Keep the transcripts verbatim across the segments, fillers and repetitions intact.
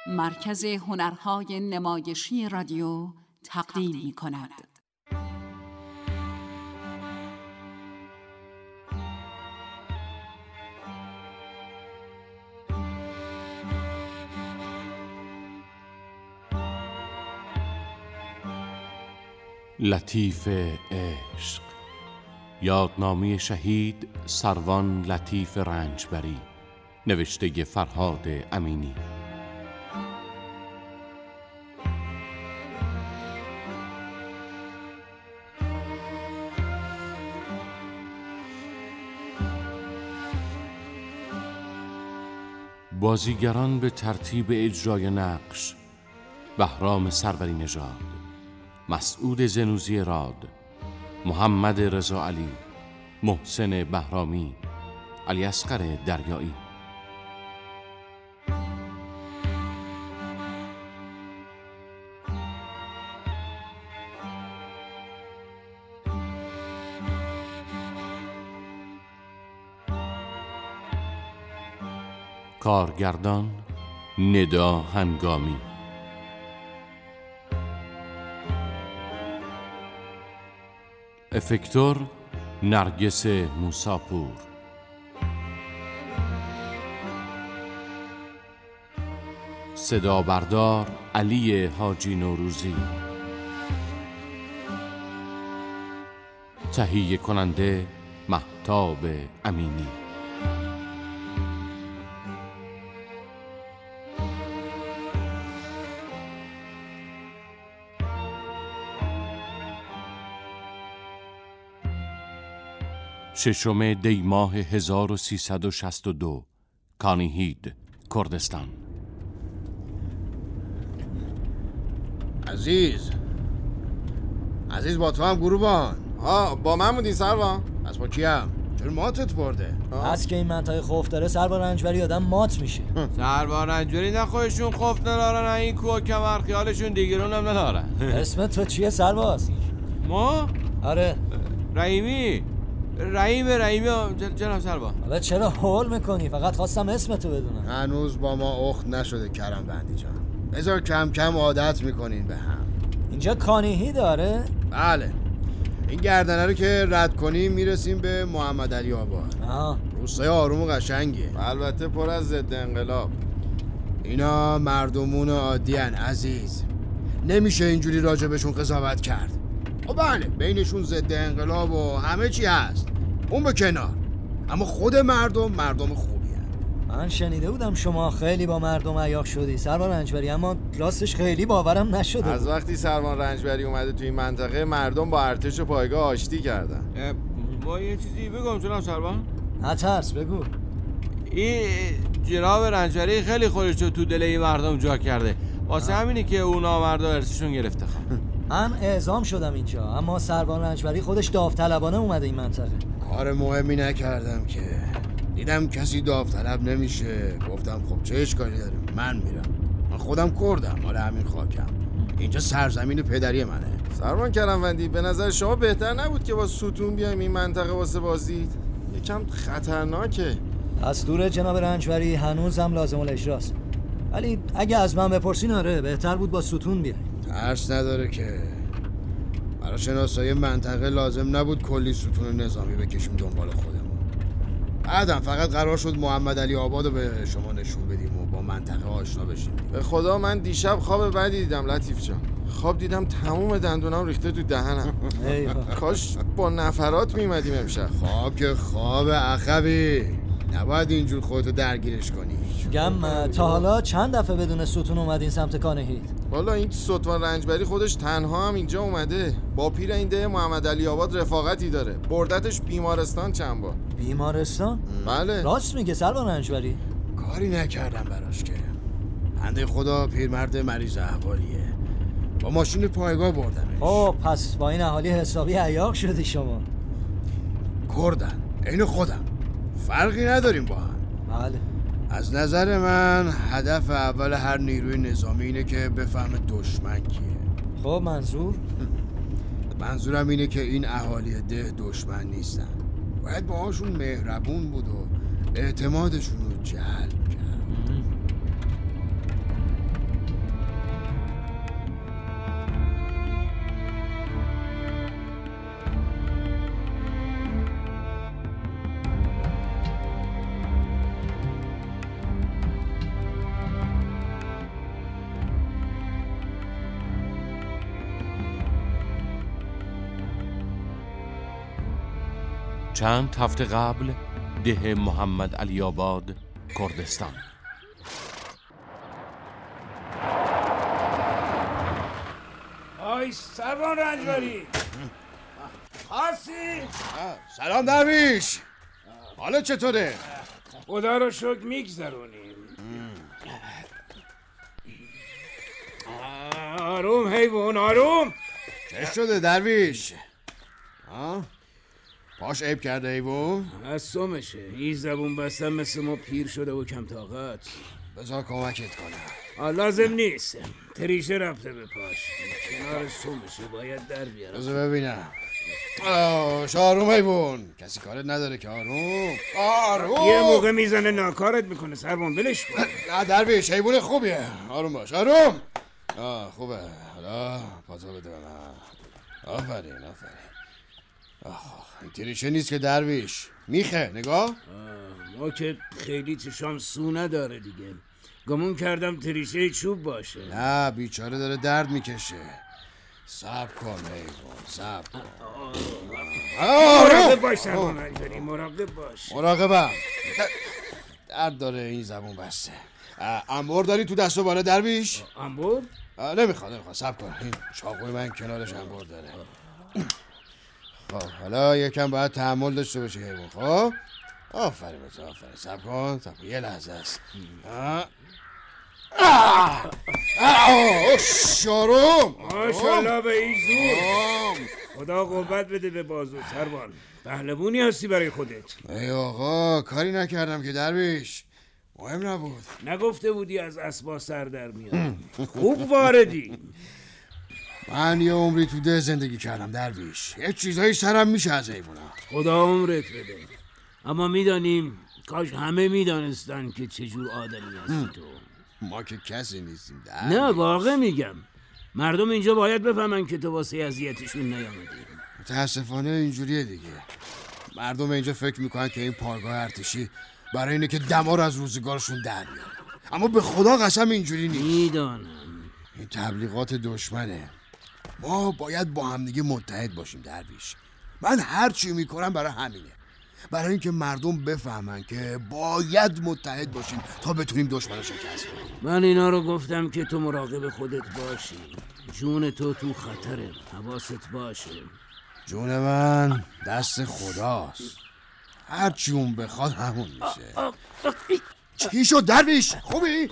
مرکز هنرهای نمایشی رادیو تقدیم می کند. لطیف عشق، یادنامه شهید سروان لطیف رنجبری، نوشته فرهاد امینی. بازیگران به ترتیب اجرای نقش: بهرام سروری نژاد، مسعود زنوزی راد، محمد رضا علی، محسن بهرامی، علی اصغر دریایی. کارگردان ندا هنگامی. افکتور نرگس موساپور. صدا بردار علی حاجی نوروزی. تهیه کننده مهتاب امینی. ششم دی ماه هزار و سیصد و شصت و دو، کانیهید، کردستان. عزیز عزیز با تو هم گروبان؟ ها با من بودی سروان؟ از با کیم؟ چرا ماتت برده؟ از که این منطقه خوف داره سروان رنجبری آدم مات میشه. سروان رنجبری نه خودشون خوف ندارن، نه این کوه کمر خیالشون دیگرون هم ندارن. اسم تو چیه سرباز؟ ما؟ آره رحیمی. رحیم رحیمی جناب سرباز. حالا چرا هول میکنی؟ فقط خواستم اسم تو بدونم. هنوز با ما اخت نشده کرم بندی جان. بذار کم کم عادت میکنین به هم. اینجا کانیهی داره؟ بله. این گردنه رو که رد کنیم میرسیم به محمد علی آباد. آه. روستای آروم و قشنگه. البته پر از ضد انقلاب. اینا مردمون عادی ان عزیز. نمیشه اینجوری راجبشون قضاوت کرد. و بله بینشون ضد انقلاب و همه چی هست، اون به کنار، اما خود مردم مردم خوبی هست. من شنیده بودم شما خیلی با مردم عیاق شدی سروان رنجبری، اما راستش خیلی باورم نشده. از وقتی سروان رنجبری اومده توی این منطقه مردم با ارتش و پایگاه آشتی کردن. با یه چیزی بگم جناب سروان؟ نترس بگو. این جناب رنجبری خیلی خودش رو تو دل این مردم جا کرده، واسه همینی که اونا مردا ارثشون گرفته. من اعزام شدم اینجا، اما سروان رنجبری خودش داوطلبانه اومده این منطقه. کار مهمی نکردم که دیدم کسی داوطلب نمیشه، گفتم خب چه اشکالی داره، من میرم. من خودم کردم، مال همین خاکم، اینجا سرزمین پدری منه. سروان کرموندی به نظر شما بهتر نبود که با ستون بیایم این منطقه واسه بازدید؟ یکم خطرناکه. دستور جناب رنجبری هنوزم لازم الاجراست، ولی اگه از من بپرسین آره بهتر بود با ستون بیایم. ترس نداره که برای شناسایی منطقه لازم نبود کلی ستون نظامی بکشیم دنبال خودمون. بعدم فقط قرار شد محمد علی آباد رو به شما نشون بدیم و با منطقه آشنا بشیم. به خدا من دیشب خواب بدی دیدم لطیف جان. خواب دیدم تموم دندونام ریخته تو دهنم. کاش با نفرات میمدیم امشب. خواب که خواب عقبی، نباید اینجور خودتو درگیرش کنی. گم تا حالا چند دفعه بدون ستون اومدین سمت کانهید؟ والا این سلطان رنجبری خودش تنها هم اینجا اومده، با پیر این ده محمد علی آباد رفاقتی داره، بردتش بیمارستان چند بار. بیمارستان؟ بله. راست میگه سروان رنجبری؟ کاری نکردم براش که بنده خدا پیرمرد مریض احوالیه، با ماشین پایگاه بردمش. خب پس با این اهالی حسابی عیاق شدی شما. کردن اینو خودم، فرقی نداریم با هم. بله. از نظر من هدف اول هر نیروی نظامی اینه که بفهمه دشمن کیه. خب منظور؟ منظورم اینه که این اهالی ده دشمن نیستن، باید باهاشون مهربون بود و اعتمادشون رو جلب کرد. چند هفته قبل ده محمد علی آباد، کردستان. آی سروان رنجبری خاصی. سلام درویش، حالا چطوره؟ خدا رو شکر میگذرونیم. آروم حیوان آروم. چه شده درویش؟ ها؟ پاش عیب کرده حیوان؟ از سمشه. این زبون بستن مثل ما پیر شده و کم طاقت. بذار کمکت کنم. لازم نیست، تریشه رفته به پاش، کنار سمشه، باید در بیارم. بذار ببینم. آه آروم حیوان، کسی کارت نداره که. آروم آروم. یه موقع میزنه ناکارت میکنه سروان، ولش کن. نه درویش، حیوان خوبیه. آروم باش. آروم. آه خوبه. حالا پاتو بده به من. آفرین آفرین. آه این تریشه نیست که درویش، میخه. نگاه. ما که خیلی چشام سو نداره دیگه. گمون کردم تریشه چوب باشه. نه بیچاره داره درد میکشه. صبر کن حیوان، صبر کن. مراقب باش سروان رنجبری، مراقب باش. مراقبم. درد داره این زبون بسته. انبار داری تو دست و بالا درویش؟ انبار؟ نمیخواد نمیخواد صبر کن. این چاقوی من کنارش انبار داره. خب حالا یکم باید تحمل داشته باشی حیوان. خب آفرین بهت، آفرین. صبر کن صبر کن، یه لحظه است. شاروم ماشاءالله به این زور. خدا قوت بده به بازو سروان. پهلوونی هستی برای خودت. ای آقا کاری نکردم که درویش، مهم نبود. نگفته بودی از اسبا سر در میاد. خوب واردی. من یه عمری تو ده زندگی کردم درویش، یه چیزایی سرم میشه از حیوونا. خدا عمرت بده. اما میدانیم، کاش همه میدانستن که چجور آدمی هستی تو. ما که کسی نیستیم در. نه واقع میگم، مردم اینجا باید بفهمن که تو واسه اذیتشون نیامدی. متاسفانه اینجوریه دیگه. مردم اینجا فکر میکنن که این پایگاه ارتشی برای اینه که دمار از روزگارشون در بیاره، اما به خدا قسم اینجوری نیست. میدانم این تبلیغات دشمنه. ما باید با همدیگه متحد باشیم درویش. من هر چی میکنم برای همینه، برای اینکه مردم بفهمن که باید متحد باشیم تا بتونیم دشمن رو شکست بدیم. من اینا رو گفتم که تو مراقب خودت باشی. جون تو تو خطره، حواست باشه. جون من دست خداست، هر چی اون بخواد همون میشه. چی شد درویش؟ خوبی؟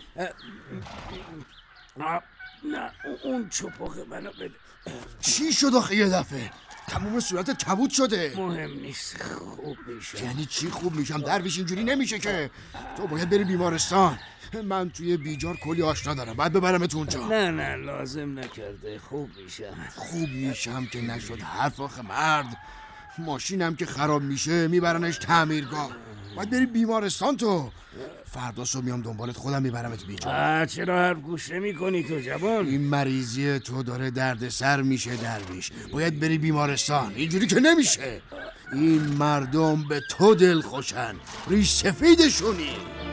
نه اون چپاق منو بده. چی شد آخه یه دفعه؟ تموم صورتت کبود شده. مهم نیست، خوب میشه. یعنی چی خوب میشم درویش؟ اینجوری نمیشه که. تو باید بری بیمارستان. من توی بیجار کلی آشنا دارم، باید ببرمت اونجا. نه نه لازم نکرده، خوب میشم. خوب میشم که نشد حرف آخه مرد. ماشینم که خراب میشه میبرنش تعمیرگاه، باید بری بیمارستان. تو فردا صبح میام دنبالت، خودم میبرمت بیجار. چرا حرف گوش نمی کنی تو جوان؟ این مریضی تو داره درد سر میشه درویش، باید بری بیمارستان. اینجوری که نمیشه. این مردم به تو دل خوشن، ریش سفیدشونی.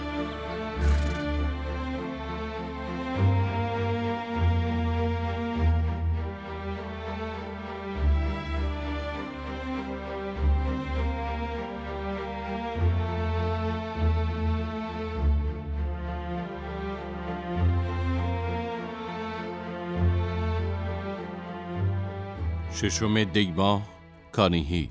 ششم دی‌ماه، کانیهید.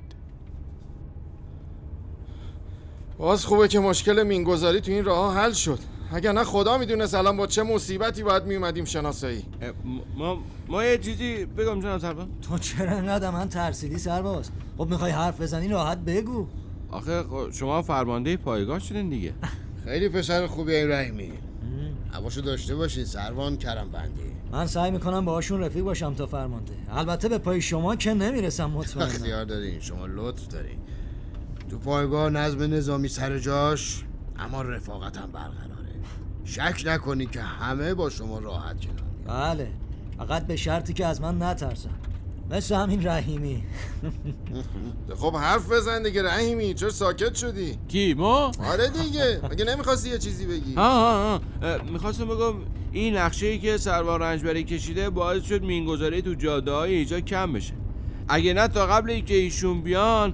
باز خوبه که مشکل مینگذاری تو این راه حل شد. اگر نه خدا میدونست الان با چه مصیبتی باید میومدیم شناسایی. ما ما یه چیزی بگم جناب سرباز. تو چرا انقدر من ترسیدی سرباز؟ خب میخوای حرف بزنی راحت بگو. آخه شما فرمانده پایگاه شدین دیگه. خیلی پسر خوبی این رحیمی. حواسو داشته باشین سروان کرم بندی. من سعی میکنم باهاشون رفیق باشم تا فرمانده. البته به پای شما که نمیرسم مطمئنم. اختیار دارین، شما لطف دارین. تو پایگاه نظم نظامی سر جاش، اما رفاقت هم برقراره. شک نکنی که همه با شما راحت کنار میان. بله، فقط به شرطی که از من نترسن، مثل همین رحیمی. خب حرف بزن دیگه رحیمی، چرا ساکت شدی؟ کی ما؟ آره دیگه، مگه نمیخواستی یه چیزی بگی؟ ها ها ها میخواستم بگم این نقشه‌ای که سروان رنجبری کشیده باعث شد مینگذاری تو جاده‌های اینجا کم بشه. اگه نه تا قبل اینکه ایشون بیان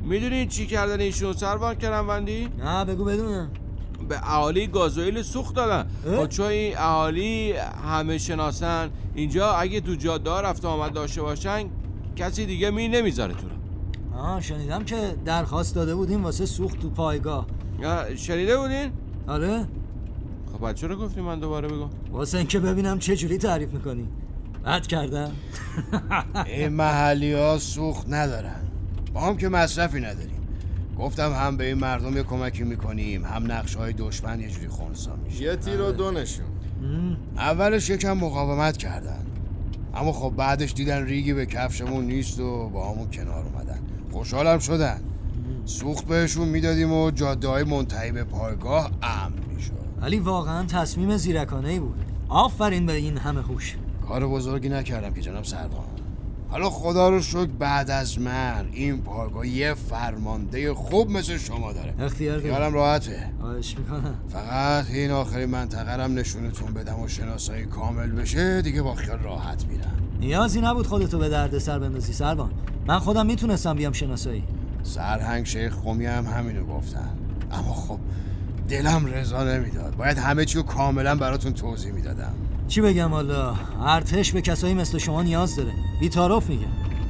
میدونین چی کردن ایشون سروان کرموندی؟ نه بگو بدونم. به اهالی گازوئیل سوخت دادن. خب چون این اهالی همه شناسن اینجا، اگه تو جاده رفت و آمد داشته باشن کسی دیگه می نمیذاره تو رو. آه شنیدم که درخواست داده بودیم واسه سوخت تو پایگاه. شنیده بودین؟ آره. خب بعد چرا گفتی من دوباره بگم؟ واسه اینکه ببینم چه جوری تعریف میکنی. بد کردم. این محلی ها سوخت ندارن، با هم که مصرفی نداریم. گفتم هم به این مردم یه کمکی میکنیم، هم نقشه های دشمن یه جوری خونسا میشه. یه تیر و دو نشون. اولش یکم مقاومت کردن، اما خب بعدش دیدن ریگی به کفشمون نیست و با همون کنار اومدن. خوشحالم شدن. سوخت بهشون میدادیم و جاده های منتهی به پایگاه امن میشد. ولی واقعا تصمیم زیرکانه‌ای بود. آفرین به این همه هوش. کار بزرگی نکردم که جناب سروان. حالا خدا رو شکر بعد از من این پایگاه یه فرمانده خوب مثل شما داره. اختیار دارم. خیالم راحته. خواهش میکنم. فقط این آخرین منطقه رم نشونتون بدم و شناسایی کامل بشه دیگه با خیال راحت میرم. نیازی نبود خودتو به درد سر بندازی سروان. من خودم میتونستم بیام شناسایی. سرهنگ شیخ قمی هم همینو گفتن، اما خب دلم رضا نمیداد. باید همه چیو کاملا براتون توضیح میدادم. چی بگم والا، ارتش به کسایی مثل شما نیاز داره. بی‌تعارف میگم.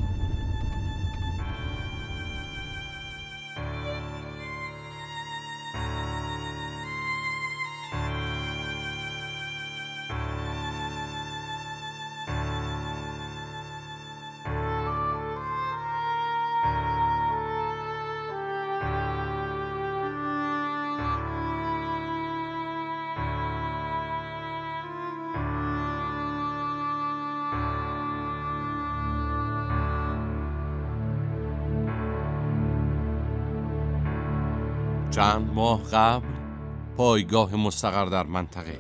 چند ماه قبل پایگاه مستقر در منطقه.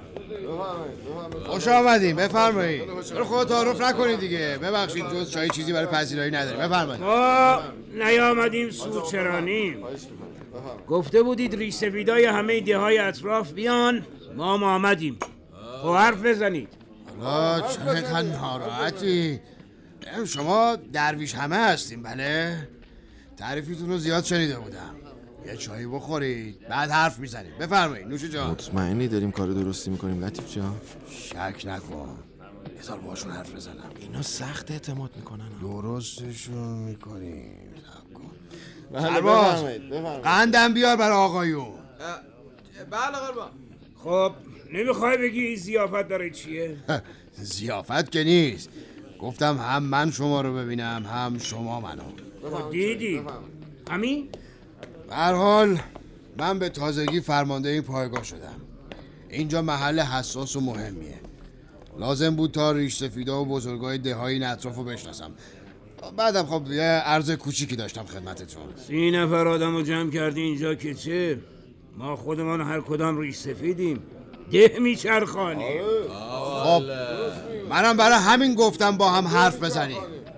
خوش آمدیم، بفرمایید. برو خود تعارف نکنید دیگه. ببخشید جز چای چیزی برای پذیرایی نداریم. بفرمایید. ما نیامدیم سودچرانیم. گفته بودید ریش سفیدای همه ده های اطراف بیان، ما ما آمدیم. خب حرف بزنید. حالا چقدر ناراحتی؟ شما درویش همه هستیم بله؟ تعریفتون رو زیاد شنیده بودم. یه چایی بخورید بعد حرف میزنید. بفرمایید نوش جان. مطمئنی داریم کار درستی میکنیم لطیف جان؟ شک نکن، بذار باشون حرف بزنم. اینا سخت اعتماد میکنن. درستشون میکنیم. سرباز قندم بیار برای آقایون. بله قربان. خب نمیخوای بگی زیافت داره چیه؟ زیافت که نیست، گفتم هم من شما رو ببینم هم شما منو. خب دیدی همین؟ به هر حال من به تازگی فرمانده این پایگاه شدم. اینجا محل حساس و مهمیه. لازم بود تا ریش سفیدا و بزرگای دههای این اطراف رو بشناسم. بعدم خب یه عرض کوچیکی داشتم خدمتتون. سی نفر آدم رو جمع کردی اینجا که چه؟ ما خودمان هر کدام ریش سفیدیم، ده میچرخانی. خب منم برای همین گفتم با هم حرف بزنیم.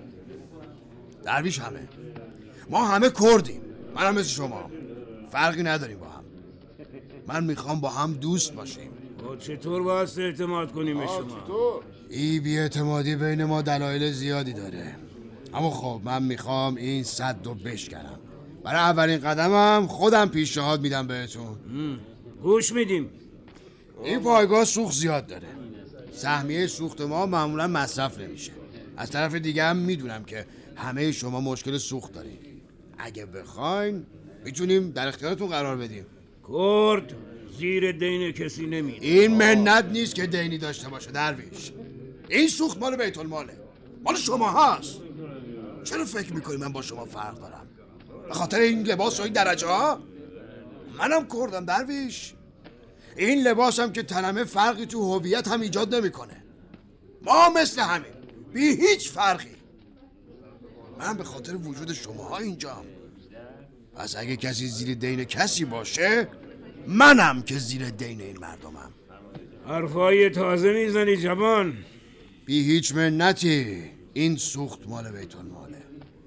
درویش همه، ما همه کردیم، منم مثل شما، فرقی نداریم با هم. من میخوام با هم دوست باشیم. چطور باید اعتماد کنیم به شما؟ این بی‌اعتمادی بین ما دلایل زیادی داره، اما خب من میخوام این سد رو بشکنم. برای اولین قدمم خودم پیشنهاد میدم بهتون. گوش میدیم. این پایگاه سوخت زیاد داره. سهمیه سوخت ما معمولا مصرف نمیشه. از طرف دیگه هم میدونم که همه شما مشکل سوخت دارین. اگه بخواین میتونیم در اختیارتون قرار بدیم. کرد زیر دین کسی نمیده. این منت نیست که دینی داشته باشه درویش. این سوخت مال بیت الماله، مال شما هست. چرا فکر میکنی من با شما فرق دارم؟ به خاطر این لباس و این درجه ها؟ منم کردم درویش. این لباس هم که تنمه فرقی تو هویت هم ایجاد نمیکنه. ما مثل همین، بی هیچ فرقی. من به خاطر وجود شما اینجام. پس اگه کسی زیر دین کسی باشه، منم که زیر دین این مردمم. حرفای تازه میزنی جوان. بی هیچ منتی. این سوخت مال بیت الماله،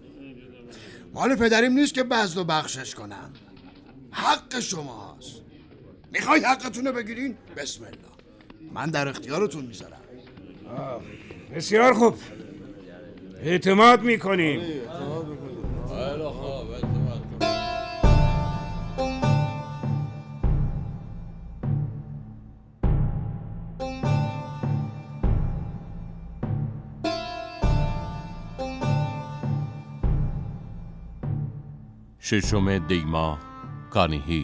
مال پدریم نیست که بذل و بخشش کنم. حق شماست. میخوای حقتون رو بگیرین؟ بسم الله، من در اختیارتون میذارم. بسیار خوب، اعتماد میکنیم. ششم دیما کانیهید.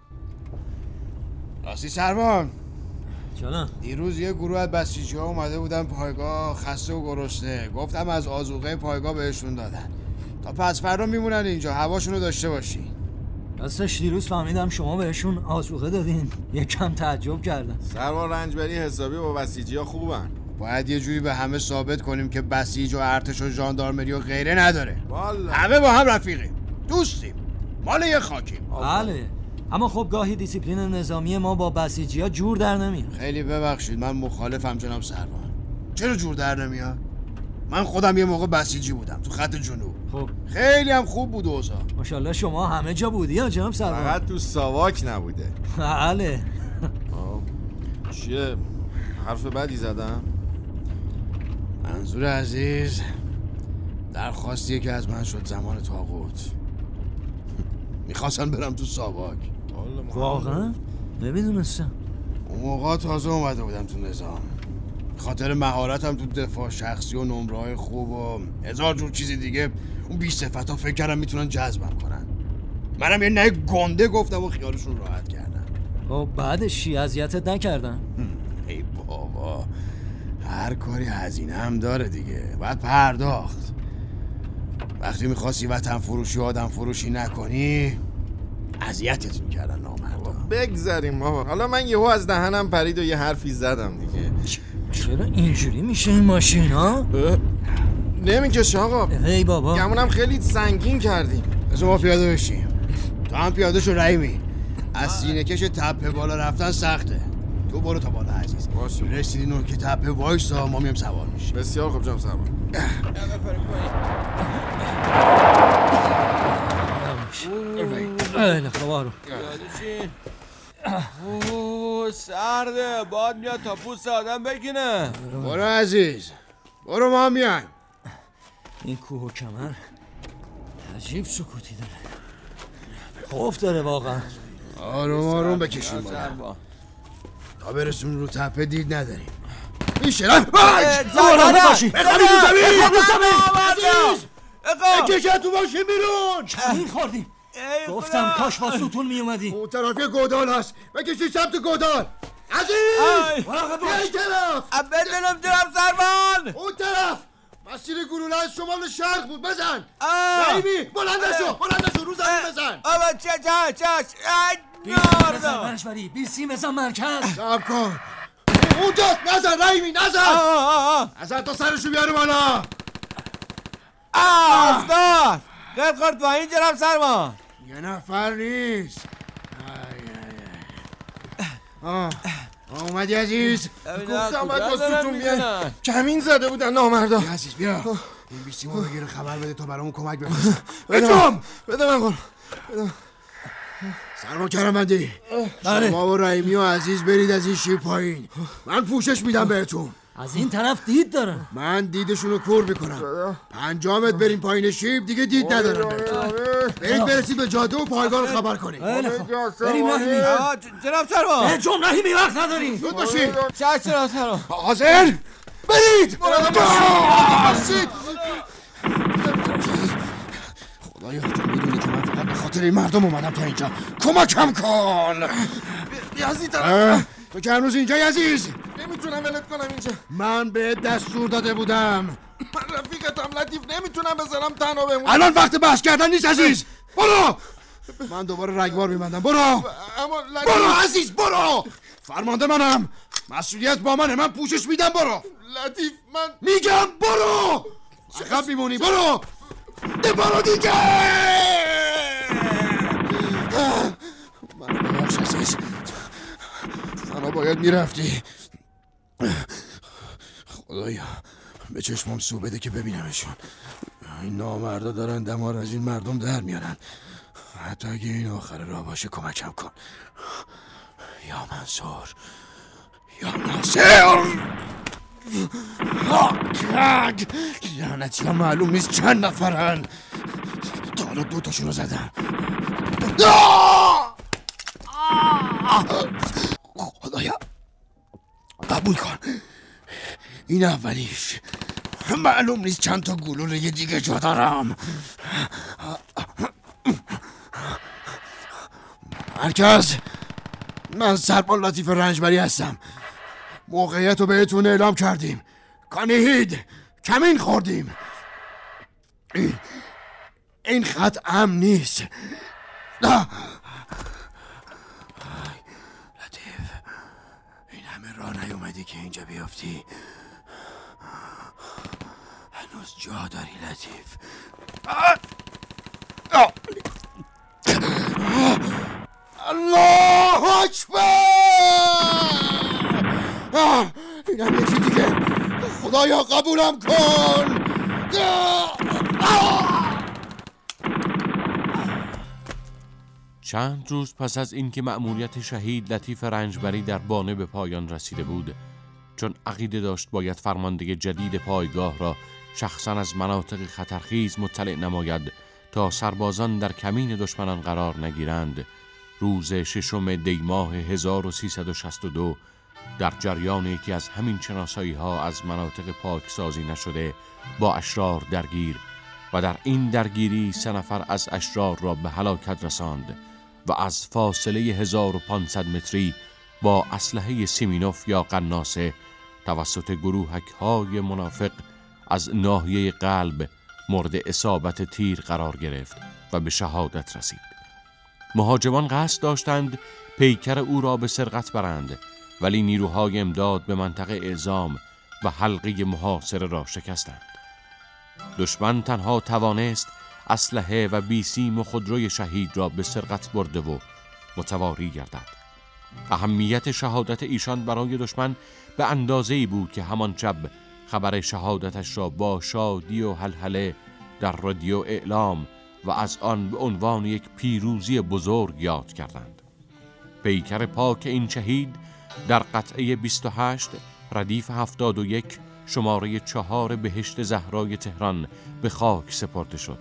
راستی سروان، جانم. دیروز یه گروه از بسیجی ها اومده بودن پایگاه، خسته و گرسنه. گفتم از آذوقه پایگاه بهشون دادن تا پس فردا میمونن اینجا، هواشونو داشته باشی. راستش دیروز فهمیدم شما بهشون آذوقه دادین، یکم تعجب کردم. سروان رنجبری حسابی با بسیجی ها خوبن. باید یه جوری به همه ثابت کنیم که بسیج و ارتش و ژاندارمری و غیره نداره. والا همه با هم رفیقیم، دوستیم، مال یه خاکیم. بله، اما خب گاهی دیسیپلین نظامی ما با بسیجی ها جور در نمیاد. خیلی ببخشید، من مخالفم جناب سروان. چرا جور در نمیاد؟ من خودم یه موقع بسیجی بودم تو خط جنوب. خب خیلی هم خوب بود اوضاع. ماشاءالله شما همه جا بودی ها جناب سروان. فقط تو ساواک نبوده. بله. چیه؟ حرف بدی زدم؟ منظور عزیز درخواستیه که از من شد زمان طاغوت. میخواستن برم تو ساواک. واقعا؟ نمیدونستم. اون موقع تازه اومده بودم تو نظام. خاطر مهارتم تو دفاع شخصی و نمره‌های خوب و هزار جور چیزی دیگه، اون بی صفتا فکر کردم میتونن جذبم کنن. منم یه نه گنده گفتم و خیالشون راحت کردم. خب بعدش چی؟ اذیتت نکردن؟ ای بابا، هر کاری هزینه هم داره دیگه، باید پرداخت. وقتی میخواستی وطن فروشی و آدم فروشی نکنی اذیتت میکردن نامردا. بگذاریم بابا. حالا من یهو از دهنم پرید و یه حرفی زدم دیگه. چرا اینجوری میشه این ماشین ها؟ نمیکشه آقا. هی بابا، گمونم خیلی سنگین کردیم. از ما پیاده بشیم. تو هم پیاده شو رحیمی. از سینه کش تپه بالا رفتن سخته. تو برو تا بالا عزیز. باشه. رسیدی نوک تپه وایسا، ما میم سوار میشیم. بسیار خوب جناب سروان. خیلی خوارو. اوه سرده، باد میاد تا پوست آدم بگینه. برو عزیز، برو ما میایم. این کوه و کمر عجیب سکوتی داره. خوف داره واقعا. آروم آروم بکشیم بالا تا برسیم رو تپه، دید نداریم. میشه نه؟ زمان باشی بخوابی تو زمین! بخوابی زمین! عزیز! بکشه تو باشی بیرون! این خوردیم. گفتم کاش با ستون می اومدی. اون طرفی گودال هست، بکشی سمت گودال. عزیز! بیا این طرف! بدنم جناب سروان. اون طرف! مسیر گلوله از شمال شرق بود، بزن! رحیمی بلند شو، بلند شو، رو زمین بزن! آبا چه چه چه بی سیم بزن منشوری، بی سیم بزن مرکز. صبر کن. اونجاست، نزن رحیمی، نزن! نزن تا سرشو بیاره بالا. افتاد قد خورد پایین جناب سروان. یه نفر نیست. آه اومدی عزیز؟ گفتم باید با ستون بیان. کمین زده بودن نامردا. بیا عزیز بیا. این بیسیمو بگیر خبر بده تا برامون کمک بفرست. بجم! بده من قول. سروان کرمندی، شما و رحیمی و عزیز برید از این شیر پایین. من پوشش میدم بهتون. از این طرف دید دارم. من دیدشونو کور میکنم. پنجامت بریم پایین شیب، دیگه دید ندارم بهتون. برید برسید به جاده و پایگاه رو خبر کنید. بریم رحیمی. جناب سروان جون رحیمی وقت نداریم. زود باشید. چه جناب سروان. حاضر؟ برید! باشید! خدایا تو میدونی که من فقط به خاطر این مردم اومدم تا اینجا. کمکم کن! یزید تو که هنوز اینجایی عزیز؟ نمیتونم ولت کنم اینجا. من به دستور داده بودم. من رفیقتم لطیف، نمیتونم بذارم تنها بمونم. الان وقت بحث کردن نیست عزیز. برو! من دوباره رگبار میبندم. برو! اما لطیف برو عزیز برو! فرمانده منم. مسئولیت با منه. من پوشش میدم. برو! لطیف من میگم برو! عقب میمونی. برو! ده برو دیگه! من ببخش عزیز. منو باید میرفتی. خدایا به چشمم سو بده که ببینمشون. این نامردا دارن دمار از این مردم در میارن. حتی اگه این آخر راه باشه کمکم کن. یا منصور یا ناصر. لعنتی ها معلوم نیست چند نفرن. تا حالا دوتاشون رو زدم. خدایا قبول کن این اولیش. معلوم نیست چند تا گلوله دیگه جا دارم. مرکز، من سرباز لطیف رنجبری هستم. موقعیت رو بهتون اعلام کردیم. کانیهید، کمین خوردیم. این, این خط امن نیست. لطیف، این همه راه نیومدی که اینجا بیافتی. هنوز جا داری لطیف. الله اکبر! اینم یکی دیگه. خدایا قبولم کن. چند روز پس از اینکه مأموریت شهید لطیف رنجبری در بانه به پایان رسیده بود، چون عقیده داشت باید فرمانده جدید پایگاه را شخصا از مناطق خطرخیز مطلع نماید تا سربازان در کمین دشمنان قرار نگیرند، روز ششم دی ماه هزار و سیصد و شصت و دو در جریان یکی از همین شناسایی ها از مناطق پاکسازی نشده با اشرار درگیر و در این درگیری سه نفر از اشرار را به هلاکت رساند و از فاصله هزار و پانصد متری با اسلحه سیمینوف یا قناصه توسط گروهک های منافق از ناحیه قلب مورد اصابت تیر قرار گرفت و به شهادت رسید. مهاجمان قصد داشتند پیکر او را به سرقت برند، ولی نیروهای امداد به منطقه اعزام و حلقه محاصره را شکستند. دشمن تنها توانست اسلحه و بیسیم و خودروی شهید را به سرقت برده و متواری گردد. اهمیت شهادت ایشان برای دشمن به اندازه‌ای بود که همان شب خبر شهادتش را با شادی و هلهله در رادیو اعلام و از آن به عنوان یک پیروزی بزرگ یاد کردند. پیکر پاک این شهید در قطعه بیست و هشت ردیف هفتاد و یک شماره چهار بهشت زهرای تهران به خاک سپرده شد.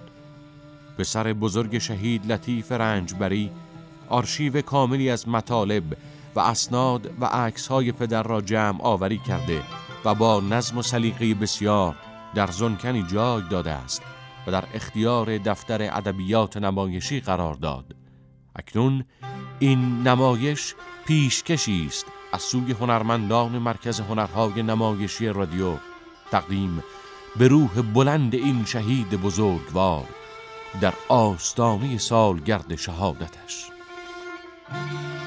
پسر بزرگ شهید لطیف رنجبری آرشیو کاملی از مطالب و اسناد و عکس‌های پدر را جمع آوری کرده و با نظم و سلیقه بسیار در زنکنی جای داده است و در اختیار دفتر ادبیات نمایشی قرار داد. اکنون این نمایش پیشکشی است از سوی هنرمندان مرکز هنرهای نمایشی رادیو تقدیم به روح بلند این شهید بزرگوار در آستانه سالگرد شهادتش.